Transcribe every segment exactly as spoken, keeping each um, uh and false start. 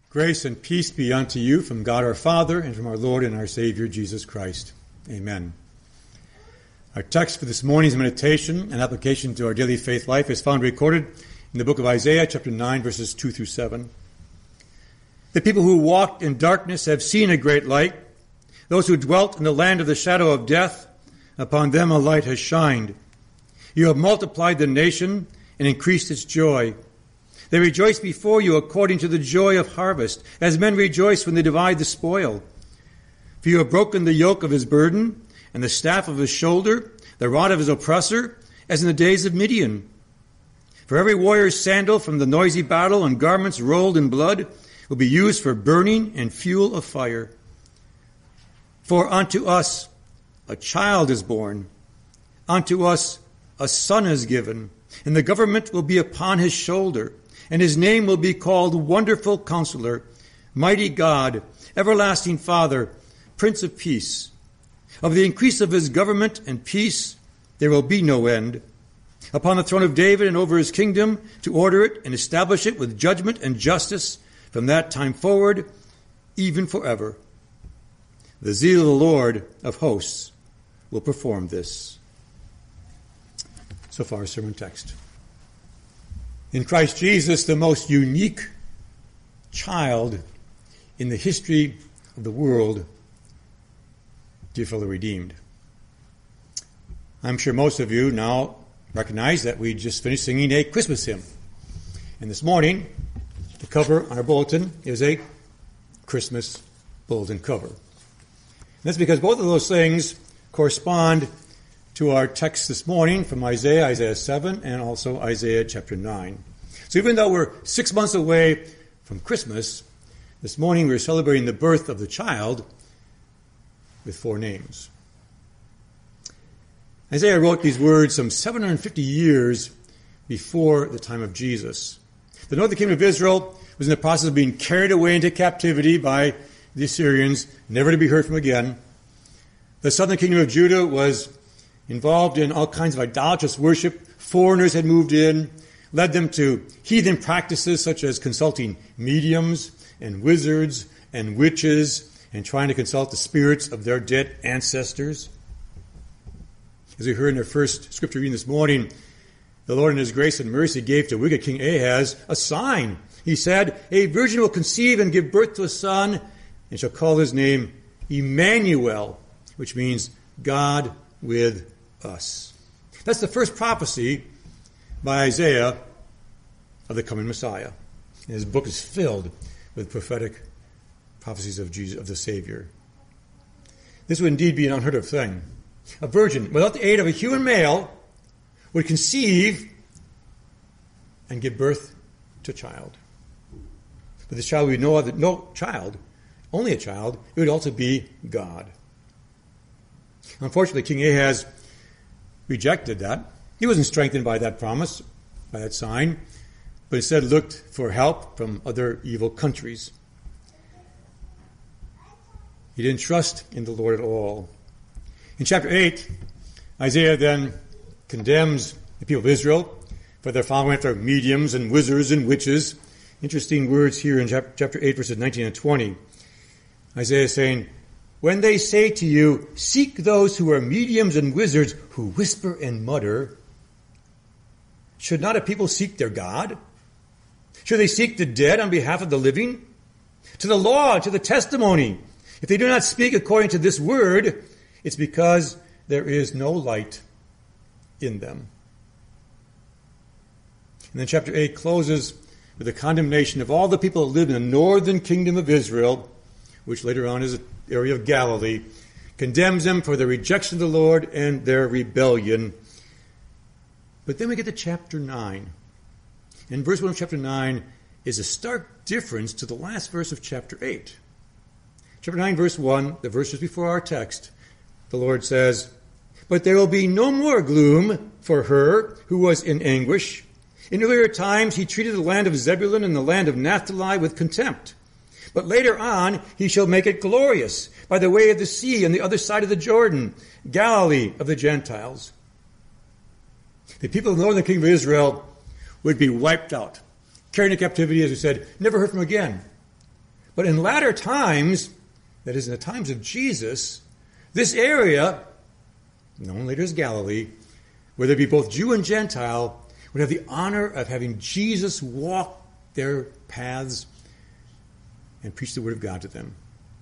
Grace and peace be unto you from God our Father and from our Lord and our Savior Jesus Christ. Amen. Our text for this morning's meditation and application to our daily faith life is found recorded in the book of Isaiah, chapter nine, verses two through seven. The people who walked in darkness have seen a great light. Those who dwelt in the land of the shadow of death, upon them a light has shined. You have multiplied the nation and increased its joy. They rejoice before you according to the joy of harvest, as men rejoice when they divide the spoil. For you have broken the yoke of his burden, and the staff of his shoulder, the rod of his oppressor, as in the days of Midian. For every warrior's sandal from the noisy battle and garments rolled in blood will be used for burning and fuel of fire. For unto us a child is born, unto us a son is given, and the government will be upon his shoulder. And his name will be called Wonderful Counselor, Mighty God, Everlasting Father, Prince of Peace. Of the increase of his government and peace there will be no end. Upon the throne of David and over his kingdom, to order it and establish it with judgment and justice from that time forward, even forever. The zeal of the Lord of hosts will perform this. So far, sermon text. In Christ Jesus, the most unique child in the history of the world, dear fellow redeemed. I'm sure most of you now recognize that we just finished singing a Christmas hymn. And this morning, the cover on our bulletin is a Christmas bulletin cover. And that's because both of those things correspond to our text this morning from Isaiah, Isaiah seven, and also Isaiah chapter nine. So even though we're six months away from Christmas, this morning we're celebrating the birth of the child with four names. Isaiah wrote these words some seven hundred fifty years before the time of Jesus. The northern kingdom of Israel was in the process of being carried away into captivity by the Assyrians, never to be heard from again. The southern kingdom of Judah was involved in all kinds of idolatrous worship. Foreigners had moved in, led them to heathen practices such as consulting mediums and wizards and witches and trying to consult the spirits of their dead ancestors. As we heard in our first scripture reading this morning, the Lord in his grace and mercy gave to wicked King Ahaz a sign. He said, "A virgin will conceive and give birth to a son and shall call his name Emmanuel," which means God with us. That's the first prophecy by Isaiah of the coming Messiah. And his book is filled with prophetic prophecies of Jesus, of the Savior. This would indeed be an unheard of thing. A virgin, without the aid of a human male, would conceive and give birth to a child. But this child would be no other, no child, only a child. It would also be God. Unfortunately, King Ahaz rejected that. He wasn't strengthened by that promise, by that sign, but instead looked for help from other evil countries. He didn't trust in the Lord at all. In chapter eight, Isaiah then condemns the people of Israel for their following after mediums and wizards and witches. Interesting words here in chapter eight, verses nineteen and twenty. Isaiah is saying, "When they say to you, 'Seek those who are mediums and wizards who whisper and mutter,' should not a people seek their God? Should they seek the dead on behalf of the living? To the law, to the testimony. If they do not speak according to this word, it's because there is no light in them." And then chapter eight closes with the condemnation of all the people that live in the northern kingdom of Israel, which later on is the area of Galilee, condemns them for their rejection of the Lord and their rebellion. But then we get to chapter nine. And verse one of chapter nine is a stark difference to the last verse of chapter eight. Chapter nine, verse one, the verses before our text, the Lord says, "But there will be no more gloom for her who was in anguish. In earlier times he treated the land of Zebulun and the land of Naphtali with contempt. But later on he shall make it glorious by the way of the sea on the other side of the Jordan, Galilee of the Gentiles." The people of the northern kingdom of Israel would be wiped out, carried into captivity, as we said, never heard from again. But in latter times, that is in the times of Jesus, this area, known later as Galilee, where there be both Jew and Gentile, would have the honor of having Jesus walk their paths and preach the word of God to them.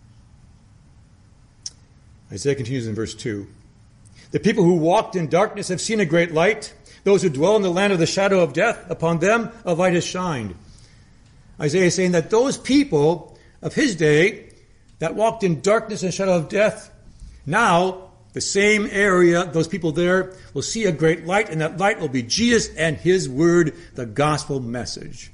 Isaiah continues in verse two. The people who walked in darkness have seen a great light. Those who dwell in the land of the shadow of death, upon them a light has shined. Isaiah is saying that those people of his day that walked in darkness and shadow of death, now the same area, those people there will see a great light, and that light will be Jesus and his word, the gospel message.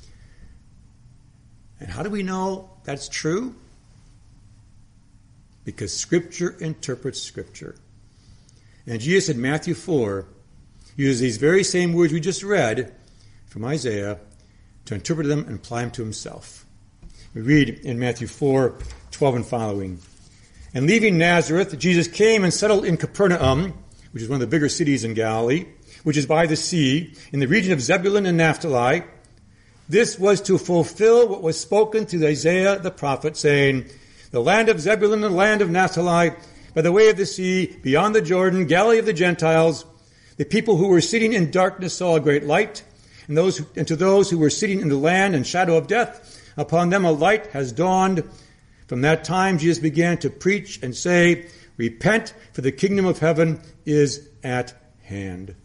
And how do we know that's true? Because Scripture interprets Scripture. And Jesus in Matthew four uses these very same words we just read from Isaiah to interpret them and apply them to himself. We read in Matthew four, twelve and following. And leaving Nazareth, Jesus came and settled in Capernaum, which is one of the bigger cities in Galilee, which is by the sea, in the region of Zebulun and Naphtali. This was to fulfill what was spoken through Isaiah the prophet, saying, the land of Zebulun and the land of Naphtali, by the way of the sea, beyond the Jordan, Galilee of the Gentiles, the people who were sitting in darkness saw a great light, and those who, and to those who were sitting in the land and shadow of death, upon them a light has dawned. From that time Jesus began to preach and say, repent, for the kingdom of heaven is at hand.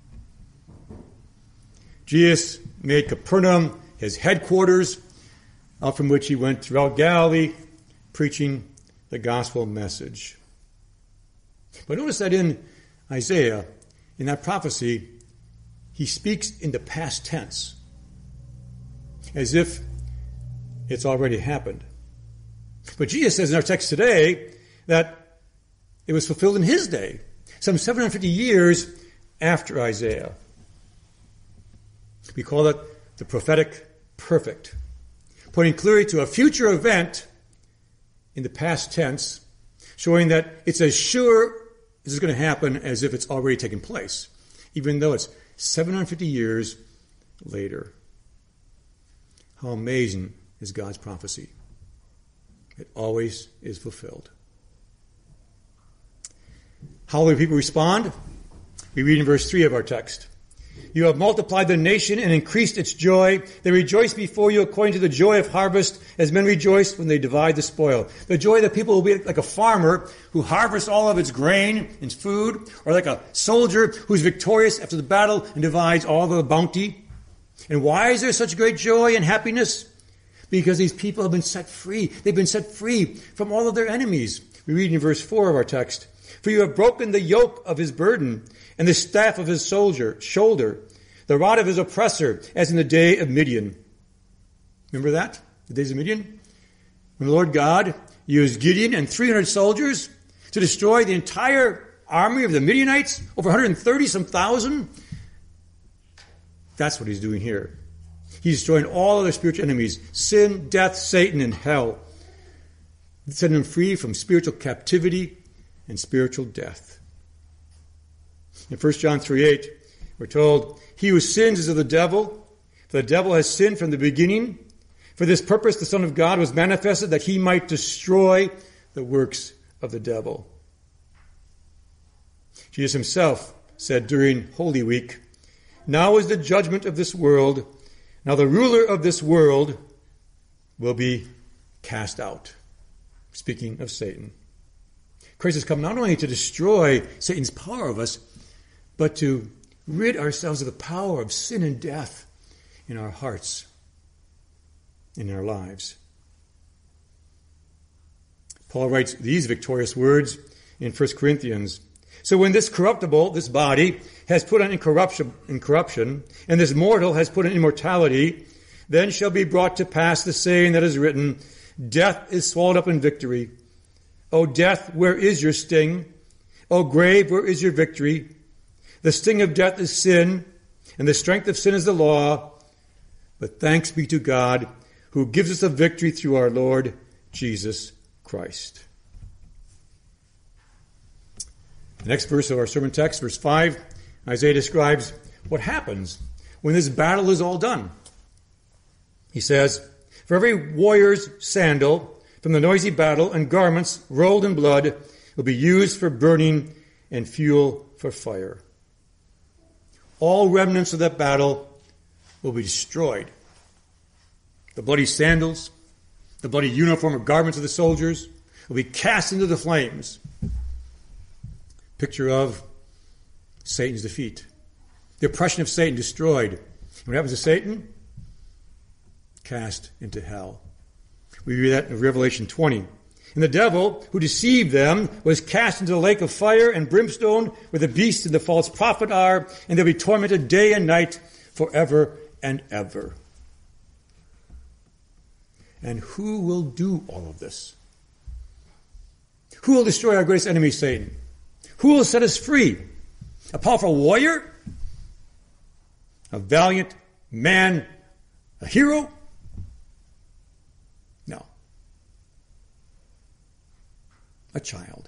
Jesus made Capernaum his headquarters, out from which he went throughout Galilee, preaching the gospel message. But notice that in Isaiah, in that prophecy, he speaks in the past tense, as if it's already happened. But Jesus says in our text today that it was fulfilled in his day, some seven hundred fifty years after Isaiah. We call it the prophetic perfect, pointing clearly to a future event in the past tense, showing that it's as sure this is going to happen as if it's already taken place, even though it's seven hundred fifty years later. How amazing is God's prophecy. It always is fulfilled. How will the people respond? We read in verse three of our text. You have multiplied the nation and increased its joy. They rejoice before you according to the joy of harvest, as men rejoice when they divide the spoil. The joy of the people will be like a farmer who harvests all of its grain and food, or like a soldier who's victorious after the battle and divides all the bounty. And why is there such great joy and happiness? Because these people have been set free. They've been set free from all of their enemies. We read in verse four of our text. For you have broken the yoke of his burden and the staff of his soldier, shoulder, the rod of his oppressor, as in the day of Midian. Remember that? The days of Midian? When the Lord God used Gideon and three hundred soldiers to destroy the entire army of the Midianites, over one hundred thirty some thousand. That's what he's doing here. He's destroying all of their spiritual enemies, sin, death, Satan, and hell, setting them free from spiritual captivity and spiritual death. In First John three eight, we're told, he who sins is of the devil, for the devil has sinned from the beginning. For this purpose the Son of God was manifested, that he might destroy the works of the devil. Jesus himself said during Holy Week, now is the judgment of this world. Now the ruler of this world will be cast out. Speaking of Satan. Christ has come not only to destroy Satan's power of us, but to rid ourselves of the power of sin and death in our hearts, in our lives. Paul writes these victorious words in First Corinthians. So when this corruptible, this body, has put on incorruption, incorruption, and this mortal has put on immortality, then shall be brought to pass the saying that is written, death is swallowed up in victory. O death, where is your sting? O grave, where is your victory? The sting of death is sin, and the strength of sin is the law. But thanks be to God, who gives us a victory through our Lord Jesus Christ. The next verse of our sermon text, verse five, Isaiah describes what happens when this battle is all done. He says, For every warrior's sandal from the noisy battle and garments rolled in blood will be used for burning and fuel for fire. All remnants of that battle will be destroyed. The bloody sandals, the bloody uniform or garments of the soldiers will be cast into the flames. Picture of Satan's defeat. The oppression of Satan destroyed. And what happens to Satan? Cast into hell. We read that in Revelation twenty. And the devil, who deceived them, was cast into the lake of fire and brimstone, where the beast and the false prophet are, and they'll be tormented day and night forever and ever. And who will do all of this? Who will destroy our greatest enemy, Satan? Who will set us free? A powerful warrior? A valiant man? A hero? No. A child.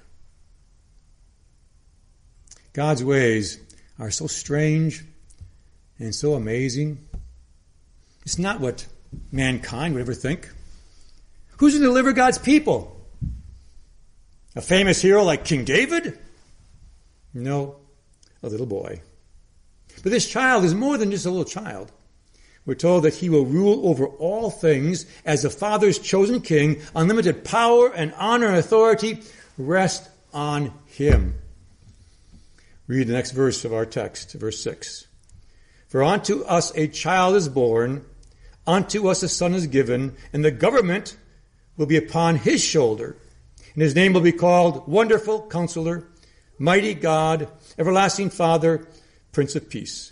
God's ways are so strange and so amazing. It's not what mankind would ever think. Who's going to deliver God's people? A famous hero like King David? No, a little boy. But this child is more than just a little child. We're told that he will rule over all things as the Father's chosen king. Unlimited power and honor and authority rest on him. Read the next verse of our text, verse six. For unto us a child is born, unto us a son is given, and the government will be upon his shoulder. And his name will be called Wonderful Counselor, Mighty God, Everlasting Father, Prince of Peace.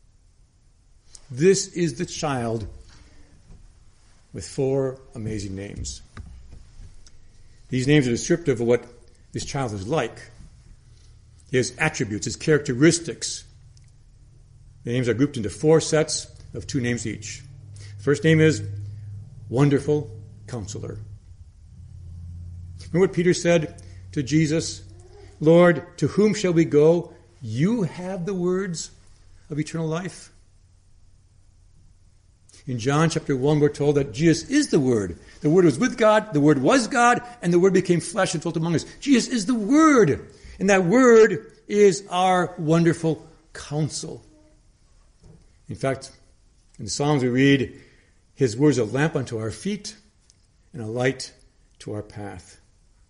This is the child with four amazing names. These names are descriptive of what this child is like. He has attributes, his characteristics. The names are grouped into four sets of two names each. The first name is Wonderful Counselor. Remember what Peter said to Jesus? Lord, to whom shall we go? You have the words of eternal life. In John chapter one, we're told that Jesus is the Word. The Word was with God, the Word was God, and the Word became flesh and dwelt among us. Jesus is the Word, and that Word is our wonderful counsel. In fact, in the Psalms we read, His words are a lamp unto our feet and a light to our path.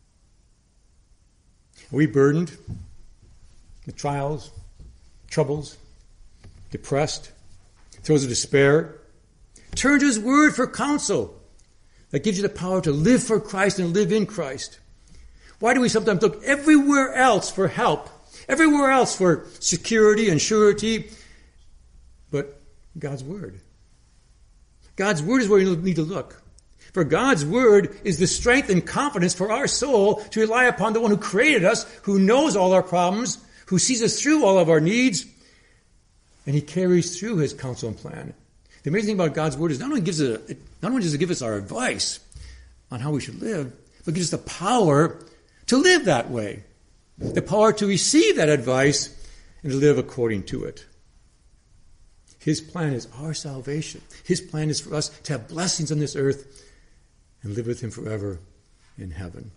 Are we burdened with trials, troubles, depressed, throes of despair? Turn to His Word for counsel that gives you the power to live for Christ and live in Christ. Why do we sometimes look everywhere else for help, everywhere else for security and surety, but God's Word? God's Word is where you need to look. For God's Word is the strength and confidence for our soul to rely upon the one who created us, who knows all our problems, who sees us through all of our needs, and He carries through His counsel and plan. The amazing thing about God's Word is not only gives it, not only does it give us our advice on how we should live, but gives us the power to live that way, the power to receive that advice and to live according to it. His plan is our salvation. His plan is for us to have blessings on this earth and live with Him forever in heaven.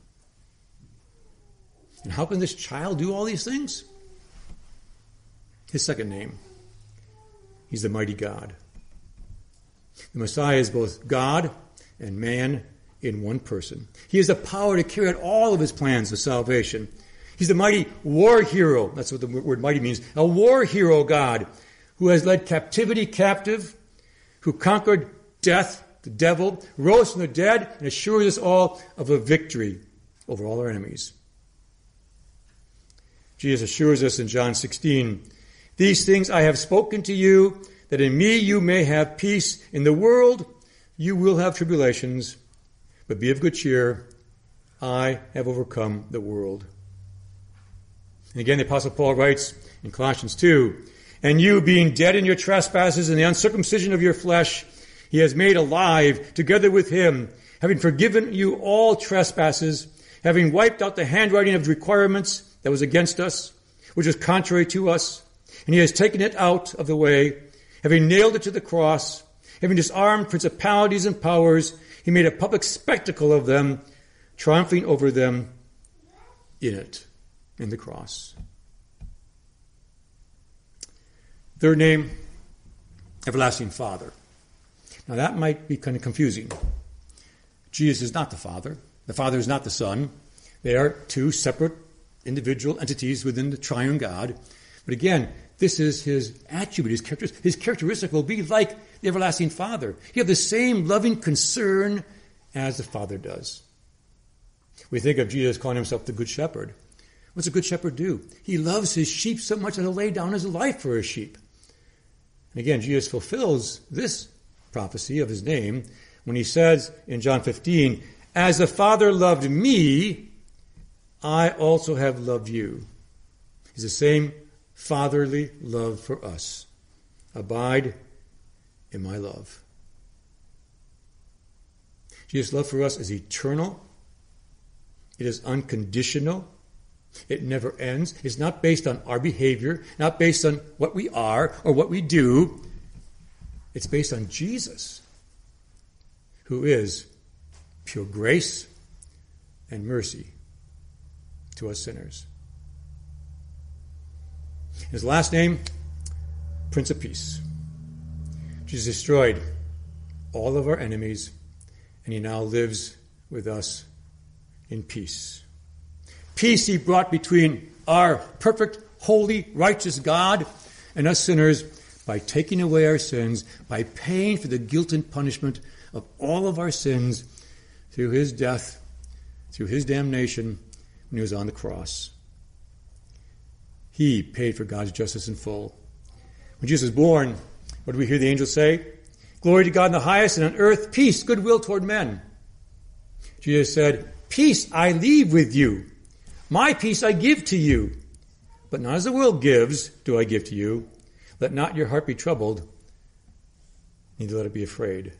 And how can this child do all these things? His second name. He's the mighty God. The Messiah is both God and man in one person. He has the power to carry out all of His plans of salvation. He's the mighty war hero. That's what the word mighty means. A war hero God who has led captivity captive, who conquered death, the devil, rose from the dead, and assures us all of a victory over all our enemies. Jesus assures us in John sixteen, these things I have spoken to you, that in me you may have peace. In the world you will have tribulations, but be of good cheer. I have overcome the world. And again, the Apostle Paul writes in Colossians two, and you, being dead in your trespasses and the uncircumcision of your flesh, He has made alive together with Him, having forgiven you all trespasses, having wiped out the handwriting of requirements that was against us, which was contrary to us, and He has taken it out of the way, having nailed it to the cross, having disarmed principalities and powers, He made a public spectacle of them, triumphing over them in it, in the cross. Third name, Everlasting Father. Now that might be kind of confusing. Jesus is not the Father. The Father is not the Son. They are two separate individual entities within the triune God. But again, this is his attribute, his characteristic. His characteristic will be like the everlasting Father. He has the same loving concern as the Father does. We think of Jesus calling himself the Good Shepherd. What's a good shepherd do? He loves his sheep so much that he'll lay down his life for his sheep. And again, Jesus fulfills this prophecy of his name when he says in John fifteen, "As the Father loved me, I also have loved you." It's the same fatherly love for us. Abide in my love. Jesus' love for us is eternal. It is unconditional. It never ends. It's not based on our behavior, not based on what we are or what we do. It's based on Jesus, who is pure grace and mercy to us sinners. His last name, Prince of Peace. Jesus destroyed all of our enemies, and he now lives with us in peace. Peace he brought between our perfect, holy, righteous God and us sinners by taking away our sins, by paying for the guilt and punishment of all of our sins through his death, through his damnation when he was on the cross. He paid for God's justice in full. When Jesus was born, what do we hear the angels say? "Glory to God in the highest, and on earth peace, goodwill toward men." Jesus said, "Peace I leave with you. My peace I give to you. But not as the world gives do I give to you. Let not your heart be troubled, neither let it be afraid."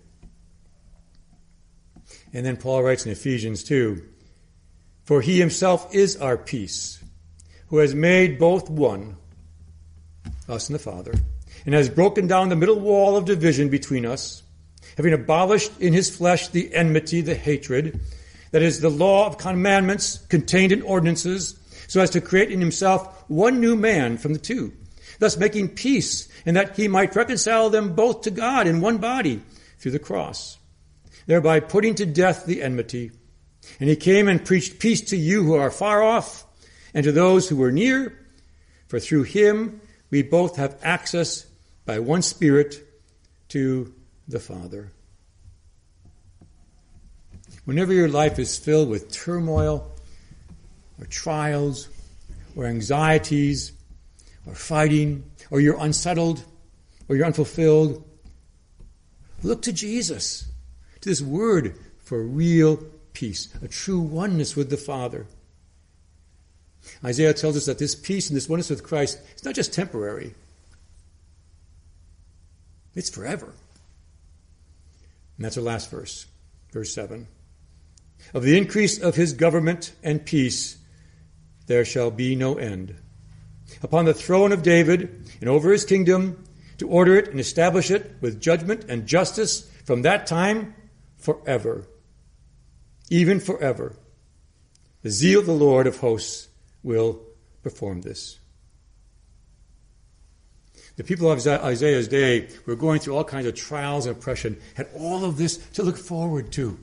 And then Paul writes in Ephesians two, "For he himself is our peace, who has made both one, us and the Father, and has broken down the middle wall of division between us, having abolished in his flesh the enmity, the hatred, that is the law of commandments contained in ordinances, so as to create in himself one new man from the two, thus making peace, and that he might reconcile them both to God in one body through the cross, thereby putting to death the enmity. And he came and preached peace to you who are far off, and to those who were near, for through him we both have access by one Spirit to the Father." Whenever your life is filled with turmoil or trials or anxieties or fighting, or you're unsettled or you're unfulfilled, look to Jesus, to this word for real peace, a true oneness with the Father. Isaiah tells us that this peace and this oneness with Christ is not just temporary. It's forever. And that's our last verse, verse seven. "Of the increase of his government and peace there shall be no end. Upon the throne of David and over his kingdom, to order it and establish it with judgment and justice from that time forever, even forever. The zeal of the Lord of hosts will perform this." The people of Isaiah's day were going through all kinds of trials and oppression, had all of this to look forward to.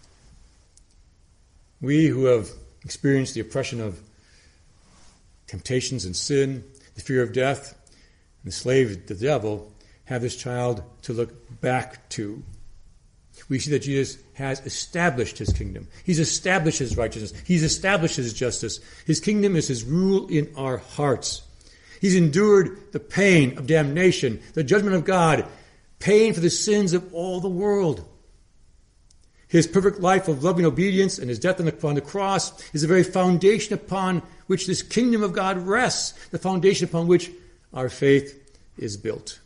We who have experienced the oppression of temptations and sin, the fear of death, and the slave of the devil, have this child to look back to. We see that Jesus has established his kingdom. He's established his righteousness. He's established his justice. His kingdom is his rule in our hearts. He's endured the pain of damnation, the judgment of God, paying for the sins of all the world. His perfect life of loving obedience and his death on the, on the cross is the very foundation upon which this kingdom of God rests, the foundation upon which our faith is built.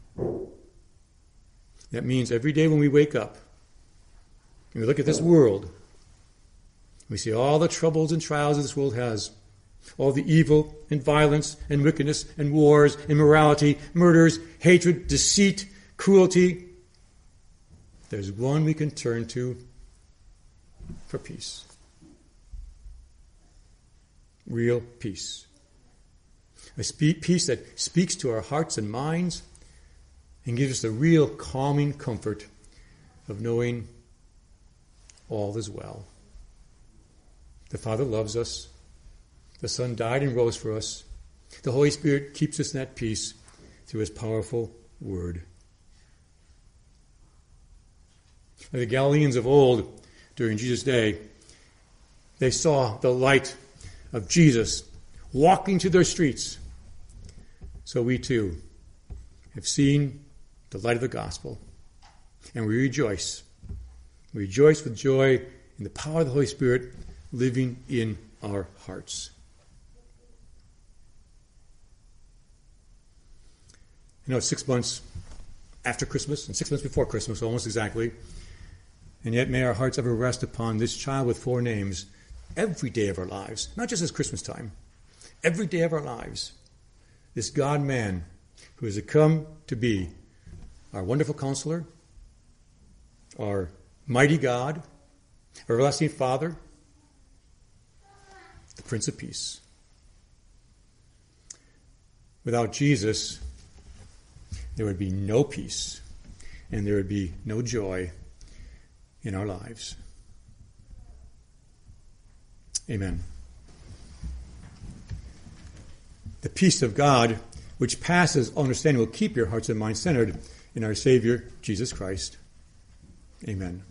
That means every day when we wake up and we look at this world, we see all the troubles and trials that this world has, all the evil and violence and wickedness and wars, immorality, murders, hatred, deceit, cruelty. There's one we can turn to, for peace. Real peace. A spe- peace that speaks to our hearts and minds and gives us the real calming comfort of knowing all is well. The Father loves us. The Son died and rose for us. The Holy Spirit keeps us in that peace through his powerful word. Like the Galileans of old, during Jesus' day, they saw the light of Jesus walking through their streets. So we too have seen the light of the gospel, and we rejoice. We rejoice with joy in the power of the Holy Spirit living in our hearts. You know, it's six months after Christmas and six months before Christmas, almost exactly. And yet may our hearts ever rest upon this child with four names every day of our lives, not just as Christmas time, every day of our lives. This God-man who has come to be our wonderful counselor, our mighty God, our everlasting Father, the Prince of Peace. Without Jesus, there would be no peace, and there would be no joy in our lives. Amen. The peace of God, which passes understanding, will keep your hearts and minds centered in our Savior, Jesus Christ. Amen.